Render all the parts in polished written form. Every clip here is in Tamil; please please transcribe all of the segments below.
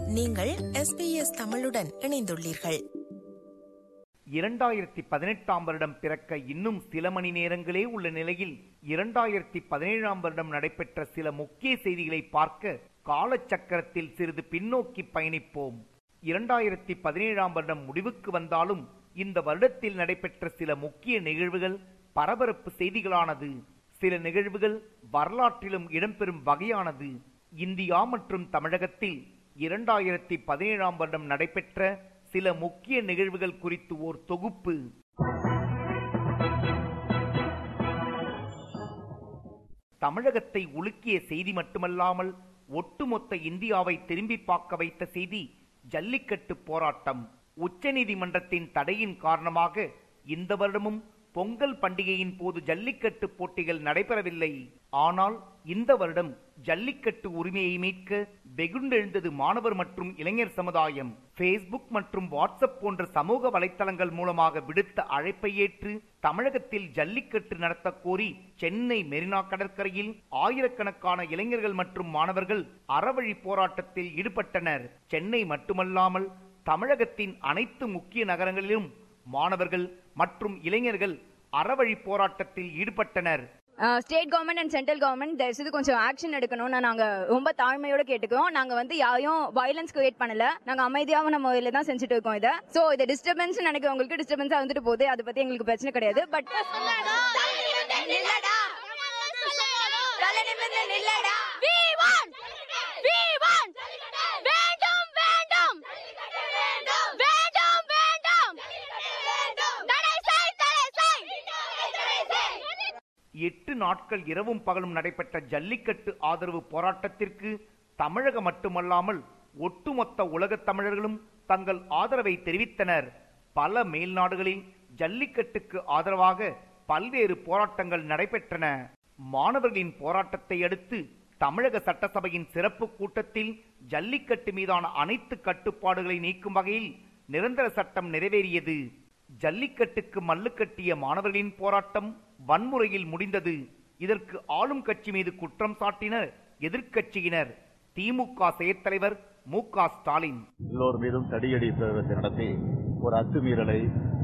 நீங்கள் SBS தமிழுடன் இணைந்துள்ளீர்கள். 2018 வருடம் பிறக்க இன்னும் சில மணி நேரங்களே உள்ள நிலையில் 2017 வருடம் நடைபெற்ற சில முக்கிய செய்திகளை பார்க்க காலச்சக்கரத்தில் சிறிது பின்னோக்கி பயணிப்போம். 2017 வருடம் முடிவுக்கு வந்தாலும் இந்த வருடத்தில் நடைபெற்ற சில முக்கிய நிகழ்வுகள் பரபரப்பு செய்திகளானது. சில நிகழ்வுகள் வரலாற்றிலும் இடம்பெறும் வகையானது. இந்தியா மற்றும் தமிழகத்தில் 2017 வருடம் நடைபெற்ற சில முக்கிய நிகழ்வுகள் குறித்து ஓர் தொகுப்பு. தமிழகத்தை உலுக்கிய செய்தி மட்டுமல்லாமல் ஒட்டுமொத்த இந்தியாவை திரும்பி பார்க்க வைத்த செய்தி ஜல்லிக்கட்டு போராட்டம். உச்சநீதிமன்றத்தின் தடையின் காரணமாக இந்த வருடமும் பொங்கல் பண்டிகையின் போது ஜல்லிக்கட்டு போட்டிகள் நடைபெறவில்லை. ஆனால் இந்த வருடம் ஜல்லிக்கட்டு உரிமையை மீட்க வெகுண்டெழுந்தது மாணவர் மற்றும் இளைஞர் சமுதாயம். பேஸ்புக் மற்றும் வாட்ஸ்அப் போன்ற சமூக வலைத்தளங்கள் மூலமாக விடுத்த அழைப்பை ஏற்று தமிழகத்தில் ஜல்லிக்கட்டு நடத்த கோரி சென்னை மெரினா கடற்கரையில் ஆயிரக்கணக்கான இளைஞர்கள் மற்றும் மாணவர்கள் அறவழி போராட்டத்தில் ஈடுபட்டனர். சென்னை மட்டுமல்லாமல் தமிழகத்தின் அனைத்து முக்கிய நகரங்களிலும் மாணவர்கள் மற்றும் இளைஞர்கள் அறவழி போராட்டத்தில் ஈடுபட்டனர். State government and central government தயவுசெய்து கொஞ்சம் ஆக்ஷன் எடுக்கணும்னு நாங்க ரொம்ப தாழ்மையோட கேட்டுக்கிறோம். நாங்க யாரையும் வயலன்ஸ் கிரியேட் பண்ணல, நாங்க அமைதியாக நம்ம இதில் தான் செஞ்சுட்டு இருக்கோம். இதை சோ இதை டிஸ்டர்பன்ஸ் நினைக்கிறவங்களுக்கு டிஸ்டர்பன்ஸா வந்துட்டு போகுது, அதை பத்தி எங்களுக்கு பிரச்சனை கிடையாது. பட் எட்டு நாட்கள் இரவும் பகலும் நடைபெற்ற ஜல்லிக்கட்டு ஆதரவு போராட்டத்திற்கு தமிழகம் மட்டுமல்லாமல் ஒட்டுமொத்த உலக தமிழர்களும் தங்கள் ஆதரவை தெரிவித்தனர். பல மேல்நாடுகளில் ஜல்லிக்கட்டுக்கு ஆதரவாக பல்வேறு போராட்டங்கள் நடைபெற்றன. மாணவர்களின் போராட்டத்தை அடுத்து தமிழக சட்டசபையின் சிறப்பு கூட்டத்தில் ஜல்லிக்கட்டு மீதான அனைத்து கட்டுப்பாடுகளை நீக்கும் வகையில் நிரந்தர சட்டம் நிறைவேறியது. ஜல்லிக்கட்டுக்கு மல்லு கட்டிய மாணவர்களின் போராட்டம் வன்முறையில் முடிந்தது. இதற்கு ஆளும் கட்சி மீது குற்றம் சாட்டினர் எதிர்க்கட்சியினர். திமுக செயற்தலைவர் மு.க. ஸ்டாலின் எல்லோர் மீதும் தடியடி பிரயோகத்தை நடத்தி ஒரு அத்துமீறலை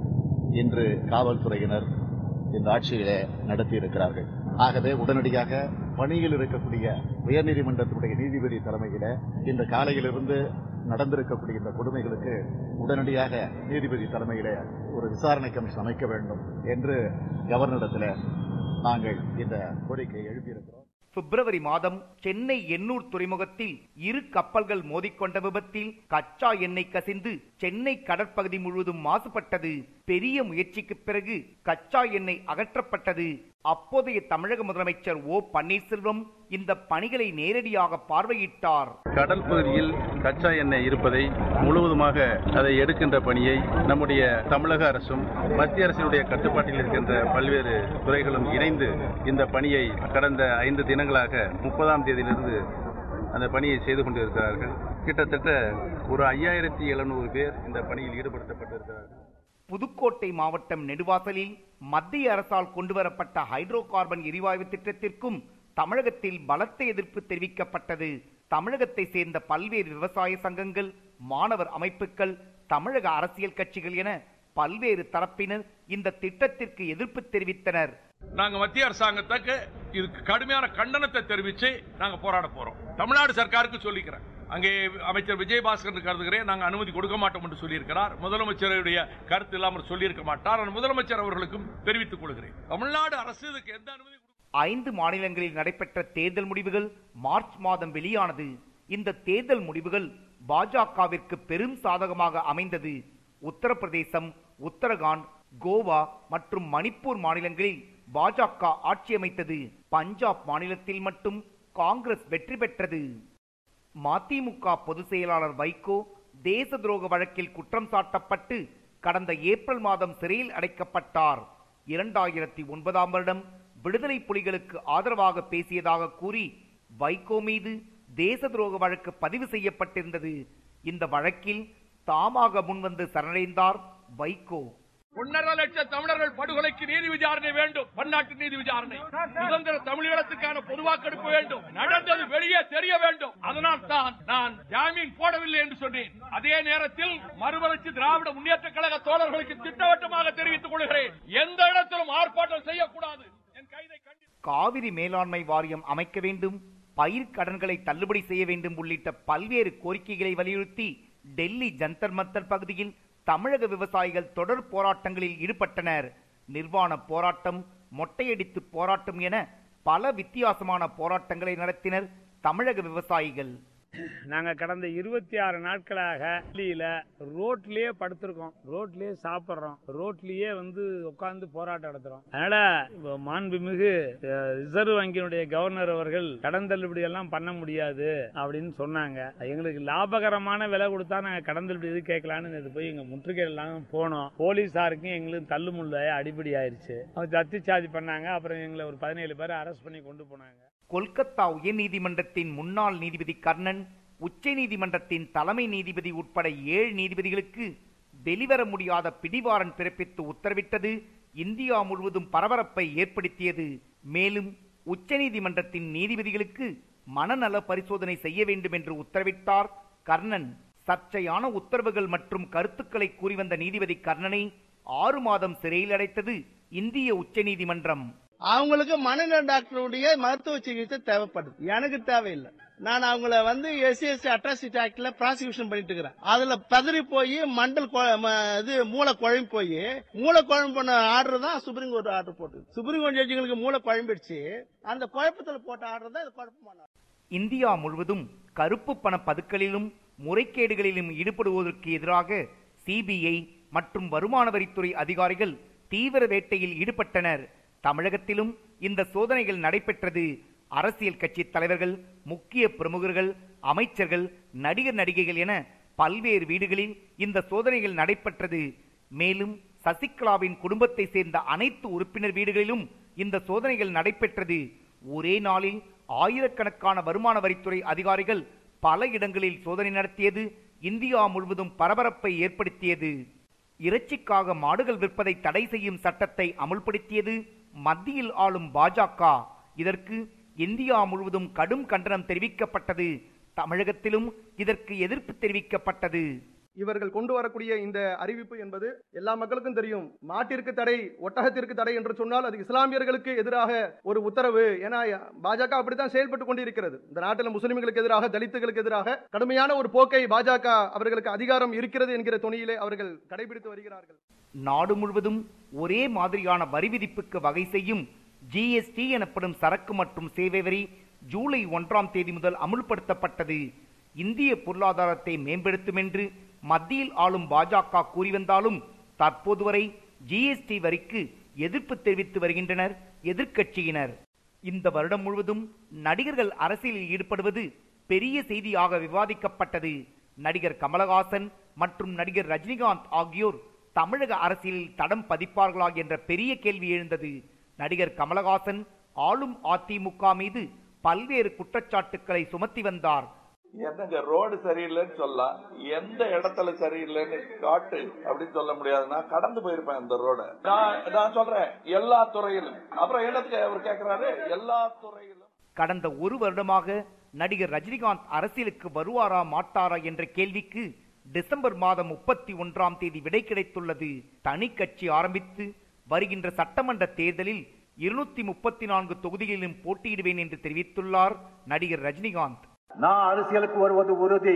இன்று காவல்துறையினர் இந்த ஆட்சியிலே நடத்தி இருக்கிறார்கள். ஆகவே உடனடியாக பணியில் இருக்கக்கூடிய உயர்நீதிமன்றத்தினுடைய நீதிபதி தலைமையில இந்த காலையிலிருந்து நடந்திருக்கக்கூடிய இந்த கொடுமைகளுக்கு உடனடியாக நீதிபதி தலைமையிலே ஒரு விசாரணை கமிஷன் அமைக்க வேண்டும் என்று கவர்னரிடத்தில் நாங்கள் இந்த கோரிக்கையை எழுப்பியிருக்கிறோம். பிப்ரவரி மாதம் சென்னை எண்ணூர் துறைமுகத்தில் இரு கப்பல்கள் மோதிக்கொண்ட விபத்தில் கச்சா எண்ணெய் கசிந்து சென்னை கடற்பகுதி முழுவதும் மாசுபட்டது. பெரிய முயற்சிக்கு பிறகு கச்சா எண்ணெய் அகற்றப்பட்டது. அப்போதைய தமிழக முதலமைச்சர் ஓ பன்னீர்செல்வம் இந்த பணிகளை நேரடியாக பார்வையிட்டார். கடல் பகுதியில் கச்சா எண்ணெய் இருப்பதை முழுவதுமாக அதை எடுக்கின்ற பணியை நம்முடைய தமிழக அரசும் மத்திய அரசினுடைய கட்டுப்பாட்டில் இருக்கின்ற பல்வேறு துறைகளும் இணைந்து இந்த பணியை கடந்த 5 தினங்களாக 30ஆம் தேதியிலிருந்து அந்த பணியை செய்து கொண்டிருக்கிறார்கள். கிட்டத்தட்ட ஒரு 5700 பேர் இந்த பணியில் ஈடுபடுத்தப்பட்டிருக்கிறார்கள். புதுக்கோட்டை மாவட்டம் நெடுவாசலில் மத்திய அரசால் கொண்டுவரப்பட்ட ஹைட்ரோ கார்பன் எரிவாயு திட்டத்திற்கும் தமிழகத்தில் பலத்த எதிர்ப்பு தெரிவிக்கப்பட்டது. தமிழகத்தை சேர்ந்த பல்வேறு விவசாய சங்கங்கள், மாணவர் அமைப்புகள், தமிழக அரசியல் கட்சிகள் என பல்வேறு தரப்பினர் இந்த திட்டத்திற்கு எதிர்ப்பு தெரிவித்தனர். நாங்க மத்திய அரசாங்கத்துக்கு இதுக்கு கடுமையான கண்டனத்தை தெரிவித்து நாங்க போராட போறோம். தமிழ்நாடு சர்க்காருக்கு சொல்லிக்கிறேன், அங்கே அமைச்சர் விஜயபாஸ்கர் கருதுகிறேன் நாங்கள் அனுமதி கொடுக்க மாட்டோம் என்று சொல்லியிருக்கிறார். முதலமைச்சருடைய கருத்து இல்லாமல் சொல்லியிருக்க மாட்டார். முதலமைச்சர் அவர்களுக்கும் தெரிவித்துக் கொள்கிறேன், தமிழ்நாடு அரசு இதுக்கு எந்த அனுமதி. 5 மாநிலங்களில் நடைபெற்ற தேர்தல் முடிவுகள் மார்ச் மாதம் வெளியானது. இந்த தேர்தல் முடிவுகள் பாஜகவிற்கு பெரும் சாதகமாக அமைந்தது. உத்தரப்பிரதேசம், உத்தரகாண்ட், கோவா மற்றும் மணிப்பூர் மாநிலங்களில் பாஜக ஆட்சி அமைத்தது. பஞ்சாப் மாநிலத்தில் மட்டும் காங்கிரஸ் வெற்றி பெற்றது. மதிமுக பொதுச் செயலாளர் வைகோ தேச துரோக வழக்கில் குற்றம் சாட்டப்பட்டு கடந்த ஏப்ரல் மாதம் சிறையில் அடைக்கப்பட்டார். 2009 வருடம் விடுதலை புலிகளுக்கு ஆதரவாக பேசியதாக கூறி வைகோ மீது தேச துரோக வழக்கு பதிவு செய்யப்பட்டிருந்தது. இந்த வழக்கில் தாமாக முன்வந்து சரணடைந்தார் வைகோ. 1.5 லட்சம் தமிழர்கள் படுகொலைக்கு நீதி விசாரணை வேண்டும். பன்னாட்டு நீதி விசாரணை. சுதந்திர தமிழீழத்துக்கான பொது வாக்கெடுப்பு வேண்டும். நடந்தது வெளியே தெரிய வேண்டும். அதனால் தான் நான் ஜாமீன் போடவில்லை என்று சொன்னேன். அதே நேரத்தில் மறுமலர்ச்சி திராவிட முன்னேற்ற கழக தோழர்களுக்கு திட்டவட்டமாக தெரிவித்துக் கொள்கிறேன், எந்த இடத்திலும் ஆர்ப்பாட்டம் செய்யக்கூடாது. காவிரி மேலாண்மை வாரியம் அமைக்க வேண்டும், பயிர் கடன்களை தள்ளுபடி செய்ய வேண்டும் உள்ளிட்ட பல்வேறு கோரிக்கைகளை வலியுறுத்தி டெல்லி ஜந்தர் மந்தர் பகுதியில் தமிழக விவசாயிகள் தொடர் போராட்டங்களில் ஈடுபட்டனர். நிர்வாண போராட்டம், மொட்டையடித்து போராட்டம் என பல வித்தியாசமான போராட்டங்களை நடத்தினர் தமிழக விவசாயிகள். நாங்கள் கடந்த 26 நாட்களாக டெல்லியில ரோட்லயே படுத்திருக்கோம், ரோட்லயே சாப்பிட்றோம், ரோட்லயே உட்கார்ந்து போராட்டம் நடத்துறோம். அதனால மாண்புமிகு ரிசர்வ் வங்கியினுடைய கவர்னர் அவர்கள் கடன் தள்ளுபடி எல்லாம் பண்ண முடியாது அப்படின்னு சொன்னாங்க. எங்களுக்கு லாபகரமான விலை கொடுத்தா நாங்கள் கடன் தள்ளுபடி கேட்கலான்னு போய் எங்க முற்றுகையெல்லாம் போனோம். போலீஸாருக்கும் எங்களுக்கு தள்ளுமுள்ள அடிப்படை ஆயிடுச்சு. அவங்க தத்திச்சார்ஜ் பண்ணாங்க. அப்புறம் எங்களை ஒரு 17 பேரை அரெஸ்ட் பண்ணி கொண்டு போனாங்க. கொல்கத்தா உயர்நீதிமன்றத்தின் முன்னாள் நீதிபதி கர்ணன், உச்ச நீதிமன்றத்தின் தலைமை நீதிபதி உட்பட 7 நீதிபதிகளுக்கு வெளிவர முடியாத பிடிவாரண்ட் பிறப்பித்து உத்தரவிட்டது இந்தியா முழுவதும் பரபரப்பை ஏற்படுத்தியது. மேலும் உச்ச நீதிமன்றத்தின் நீதிபதிகளுக்கு மனநல பரிசோதனை செய்ய வேண்டும் என்று உத்தரவிட்டார் கர்ணன். சர்ச்சையான உத்தரவுகள் மற்றும் கருத்துக்களை கூறி வந்த நீதிபதி கர்ணனை 6 மாதம் சிறையில் அடைத்தது இந்திய உச்ச நீதிமன்றம். அவங்களுக்கு மனநல டாக்டருடைய மருத்துவ சிகிச்சை தேவைப்படுது, எனக்கு தேவையில்லை. நான் அவங்கள SC அட்ராசிட்டி ஆக்ட்ல ப்ராசிக்யூஷன் பண்ணிட்டு இருக்கிறேன். அதுல பதறி போய் மூளை குழம்பு போய் மூளை குழம்பு பண்ண ஆர்டர் தான் சுப்ரீம் கோர்ட் ஆர்டர் போட்டு, சுப்ரீம் கோர்ட் ஜட்ஜிகளுக்கு மூளை குழம்பிடுச்சு. அந்த குழப்பத்தில் போட்ட ஆர்டர் தான் இது குழப்பமான. இந்தியா முழுவதும் கருப்பு பண பதுக்கலிலும் முறைகேடுகளிலும் ஈடுபடுவதற்கு எதிராக CBI மற்றும் வருமான வரித்துறை அதிகாரிகள் தீவிர வேட்டையில் ஈடுபட்டனர். தமிழகத்திலும் இந்த சோதனைகள் நடைபெற்றது. அரசியல் கட்சி தலைவர்கள், முக்கிய பிரமுகர்கள், அமைச்சர்கள், நடிகர் நடிகைகள் என பல்வேறு வீடுகளில் இந்த சோதனைகள் நடைபெற்றது. மேலும் சசிகலாவின் குடும்பத்தை சேர்ந்த அனைத்து உறுப்பினர் வீடுகளிலும் இந்த சோதனைகள் நடைபெற்றது. ஒரே நாளில் ஆயிரக்கணக்கான வருமான வரித்துறை அதிகாரிகள் பல இடங்களில் சோதனை நடத்தியது இந்தியா முழுவதும் பரபரப்பை ஏற்படுத்தியது. இறைச்சிக்காக மாடுகள் விற்பதை தடை செய்யும் சட்டத்தை அமுல்படுத்தியது மத்தியில் ஆளும் பாஜக. இதற்கு இந்தியா முழுவதும் கடும் கண்டனம் தெரிவிக்கப்பட்டது. தமிழகத்திலும் இதற்கு எதிர்ப்பு தெரிவிக்கப்பட்டது. இவர்கள் கொண்டு வரக்கூடிய இந்த அறிவிப்பு என்பது எல்லா மக்களுக்கும் தெரியும். மாட்டிற்கு தடை, ஒட்டகத்திற்கு தடை என்று சொன்னால் அது இஸ்லாமியர்களுக்கு எதிராக ஒரு உத்தரவு. ஏன்னா பாஜக அப்படித்தான் செயல்பட்டு கொண்டிருக்கிறது. இந்த நாட்டில் முஸ்லிம்களுக்கு எதிராக, தலித்துகளுக்கு எதிராக கடுமையான ஒரு போக்கை பாஜக அவர்களுக்கு அதிகாரம் இருக்கிறது என்கிற துணியிலே அவர்கள் கடைபிடித்து வருகிறார்கள். நாடு முழுவதும் ஒரே மாதிரியான வரி விதிப்புக்கு வகை செய்யும் GST எனப்படும் சரக்கு மற்றும் சேவை வரி ஜூலை 1ஆம் தேதி முதல் அமுல்படுத்தப்பட்டது. இந்திய பொருளாதாரத்தை மேம்படுத்தும் என்று மத்தியில் ஆளும் பாஜக கூறி வந்தாலும் தற்போது வரை GST வரிக்கு எதிர்ப்பு தெரிவித்து வருகின்றனர் எதிர்க்கட்சியினர். இந்த வருடம் முழுவதும் நடிகர்கள் அரசியலில் ஈடுபடுவது பெரிய செய்தியாக விவாதிக்கப்பட்டது. நடிகர் கமலஹாசன் மற்றும் நடிகர் ரஜினிகாந்த் ஆகியோர் தமிழக அரசியலில் தடம் பதிப்பார்களா என்ற பெரிய கேள்வி எழுந்தது. நடிகர் கமலஹாசன் ஆளும் அதிமுக மீது பல்வேறு குற்றச்சாட்டுக்களை சுமத்தி வந்தார். என்னங்க ரோடு சரியில்லைன்னு சொல்லலாம், எந்த இடத்துல சரியில்லைன்னு காட்டு அப்படின்னு சொல்ல முடியாது. நான் கடந்து போயிருப்பேன் இந்த ரோட. நான் சொல்றேன் எல்லா துறையிலும். அப்புறம் இடத்துக்கு அவர் கேட்கிறாரு எல்லா துறையிலும். கடந்த 1 வருடமாக நடிகர் ரஜினிகாந்த் அரசியலுக்கு வருவாரா மாட்டாரா என்ற கேள்விக்கு டிசம்பர் மாதம் 31ஆம் தேதி விடை கிடைத்துள்ளது. தனி கட்சி ஆரம்பித்து வருகின்ற சட்டமன்ற தேர்தலில் 234 தொகுதிகளிலும் போட்டியிடுவேன் என்று தெரிவித்துள்ளார் நடிகர் ரஜினிகாந்த். நான் அரசியலுக்கு வருவது உறுதி.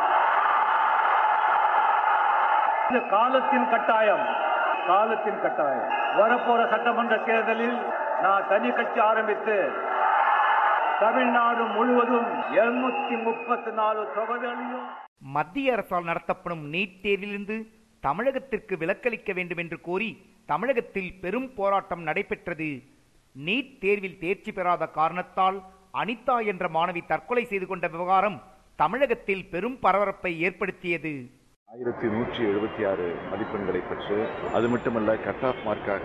காலத்தின் கட்டாயம் வரப்போற சட்டமன்ற தேர்தலில் நான் தனி கட்சி ஆரம்பித்து தமிழ்நாடு முழுவதும் 234 தொகுதிகளையும். மத்திய அரசால் நடத்தப்படும் நீட் தேர்விலிருந்து தமிழகத்திற்கு விலக்களிக்க வேண்டும் என்று கோரி தமிழகத்தில் பெரும் போராட்டம் நடைபெற்றது. நீட் தேர்வில் தேர்ச்சி பெறாத காரணத்தால் அனிதா என்ற மாணவி தற்கொலை செய்து கொண்ட விவகாரம் தமிழகத்தில் பெரும் பரபரப்பை ஏற்படுத்தியது. 1176 மதிப்பெண்களை பெற்று, அது மட்டுமல்ல கட் ஆஃப் மார்க்காக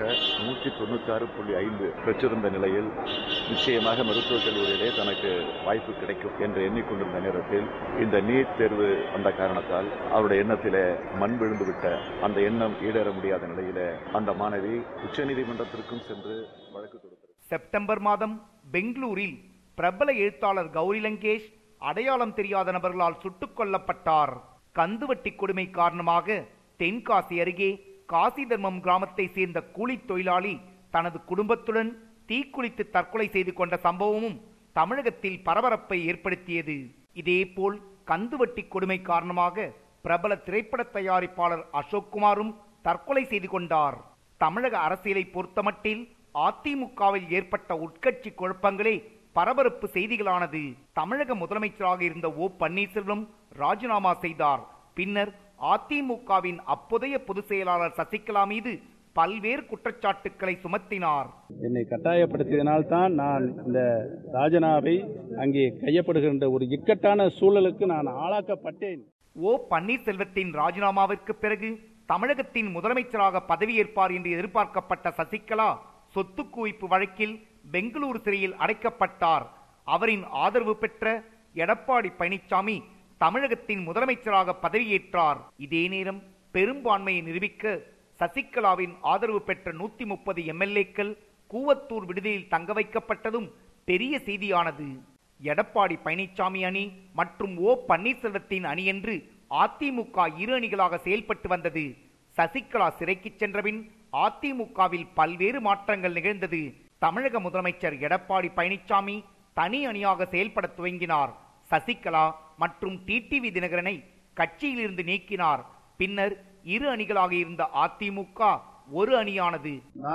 196.5 பெற்றிருந்த நிலையில் நிச்சயமாக மருத்துவக் கல்லூரியிலே தனக்கு வாய்ப்பு கிடைக்கும் என்று எண்ணிக்கொண்டிருந்த நேரத்தில் இந்த நீட் தேர்வு வந்த காரணத்தால் அவருடைய எண்ணத்திலே மண் விழுந்துவிட்ட அந்த எண்ணம் ஈடேற முடியாத நிலையிலே அந்த மாணவி உச்சநீதிமன்றத்திற்கும் சென்று வழக்கு தொடுத்தார். செப்டம்பர் மாதம் பெங்களூரில் பிரபல எழுத்தாளர் கௌரி லங்கேஷ் அடையாளம் தெரியாத நபர்களால் சுட்டுக் கொல்லப்பட்டார். கந்துவட்டி கொடுமை காரணமாக தென்காசி அருகே காசி தர்மம் கிராமத்தை சேர்ந்த கூலி தொழிலாளி தனது குடும்பத்துடன் தீக்குளித்து தற்கொலை செய்து கொண்ட சம்பவமும் தமிழகத்தில் பரபரப்பை ஏற்படுத்தியது. இதேபோல் கந்துவட்டி கொடுமை காரணமாக பிரபல திரைப்பட தயாரிப்பாளர் அசோக் குமாரும் தற்கொலை செய்து கொண்டார். தமிழக அரசியலை பொறுத்தமட்டில் அதிமுகவில் ஏற்பட்ட உட்கட்சி குழப்பங்களே பரபரப்பு செய்திகளானது. தமிழக முதலமைச்சராக இருந்த ஓ பன்னீர்செல்வம் ராஜினாமா செய்தார். பின்னர் அதிமுகவின் அப்போதைய பொதுச் செயலாளர் சசிகலா மீது பல்வேறு குற்றச்சாட்டுக்களை சுமத்தினார். என்னை கட்டாயப்படுத்தியதனால் தான் நான் இந்த ராஜினாவை அங்கே கையப்படுகின்ற ஒரு இக்கட்டான சூழலுக்கு நான் ஆளாக்கப்பட்டேன். ஓ பன்னீர்செல்வத்தின் ராஜினாமாவிற்கு பிறகு தமிழகத்தின் முதலமைச்சராக பதவியேற்பார் என்று எதிர்பார்க்கப்பட்ட சசிகலா சொத்து குவிப்பு வழக்கில் பெங்களூரு சிறையில் அடைக்கப்பட்டார். அவரின் ஆதரவு பெற்ற எடப்பாடி பழனிசாமி தமிழகத்தின் முதலமைச்சராக பதவியேற்றார். இதே நேரம் பெரும்பான்மையை நிரூபிக்க சசிகலாவின் ஆதரவு பெற்ற 130 எம்எல்ஏக்கள் கூவத்தூர் விடுதியில் தங்க வைக்கப்பட்டதும் பெரிய செய்தியானது. எடப்பாடி பழனிசாமி அணி மற்றும் ஓ பன்னீர்செல்வத்தின் அணி என்று அதிமுக இரு அணிகளாக செயல்பட்டு வந்தது. சசிகலா சிறைக்கு சென்றபின் அதிமுகவில் பல்வேறு மாற்றங்கள் நிகழ்ந்தது. தமிழக முதலமைச்சர் எடப்பாடி பழனிசாமி தனி அணியாக செயல்பட துவங்கினார். சசிகலா மற்றும் டிடிவி தினகரனை கட்சியிலிருந்து நீக்கினார். பின்னர் இரு அணிகளாக இருந்த அதிமுக ஒரு அணியானது.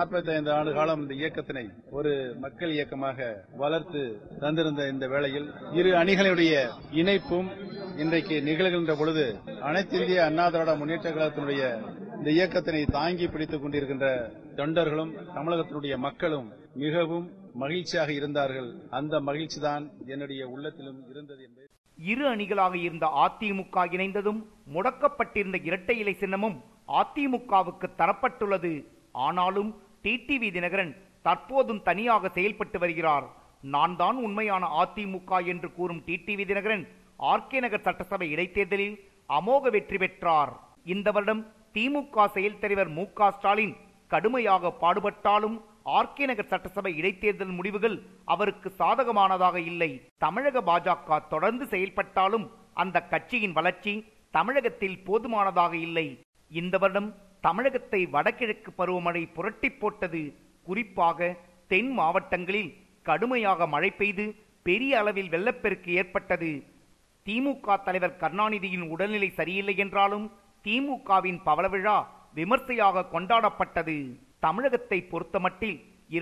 45 ஆண்டு காலம் இந்த இயக்கத்தினை ஒரு மக்கள் இயக்கமாக வளர்த்து தந்திருந்த இந்த வேளையில் இரு அணிகளுடைய இணைப்பும் இன்றைக்கு நிகழ்கின்ற பொழுது அனைத்து இந்திய அண்ணா திராவிட முன்னேற்ற கழகத்தினுடைய இந்த இயக்கத்தினை தாங்கி பிடித்துக் கொண்டிருக்கின்ற தொண்டர்களும் தமிழகத்தினுடைய மக்களும் மிகவும் மகிழ்ச்சியாக இருந்தார்கள். அந்த மகிழ்ச்சி தான் என்னுடைய உள்ளத்திலும் இருந்தது என்பது. இரு அணிகளாக இருந்த அதிமுக இணைந்ததும் முடக்கப்பட்டிருந்த இரட்டை இலை சின்னமும் அதிமுகவுக்கு தரப்பட்டுள்ளது. ஆனாலும் டிடிவி தினகரன் தற்போதும் தனியாக செயல்பட்டு வருகிறார். நான் தான் உண்மையான அதிமுக என்று கூறும் டிடிவி தினகரன் ஆர்கே நகர் சட்டசபை இடைத்தேர்தலில் அமோக வெற்றி பெற்றார். இந்த வருடம் திமுக செயல் தலைவர் மு.க. ஸ்டாலின் கடுமையாக பாடுபட்டாலும் ஆர்கே நகர் சட்டசபை இடைத்தேர்தல் முடிவுகள் அவருக்கு சாதகமானதாக இல்லை. தமிழக பாஜக தொடர்ந்து செயல்பட்டாலும் அந்த கட்சியின் வளர்ச்சி தமிழகத்தில் போதுமானதாக இல்லை. இந்த வருடம் தமிழகத்தை வடகிழக்கு பருவமழை புரட்டி போட்டது. குறிப்பாக தென் மாவட்டங்களில் கடுமையாக மழை பெய்து பெரிய அளவில் வெள்ளப்பெருக்கு ஏற்பட்டது. திமுக தலைவர் கருணாநிதியின் உடல்நிலை சரியில்லை என்றாலும் திமுகவின் பவள விழா விமர்சையாக கொண்டாடப்பட்டது. தமிழகத்தை பொறுத்தமட்டில்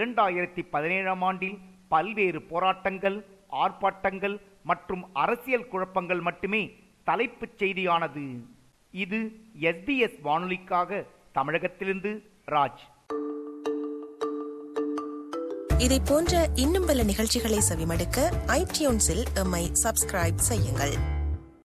2017ஆம் ஆண்டில் பல்வேறு போராட்டங்கள், ஆர்ப்பாட்டங்கள் மற்றும் அரசியல் குழப்பங்கள் மட்டுமே தலைப்புச் செய்தியானது. இது SBS வானொலிக்காக தமிழகத்திலிருந்து ராஜ். இதை போன்ற இன்னும் பல நிகழ்ச்சிகளை செவிமடுக்க iTunesஇல் எம்மை சப்ஸ்கிரைப் செய்யுங்கள்.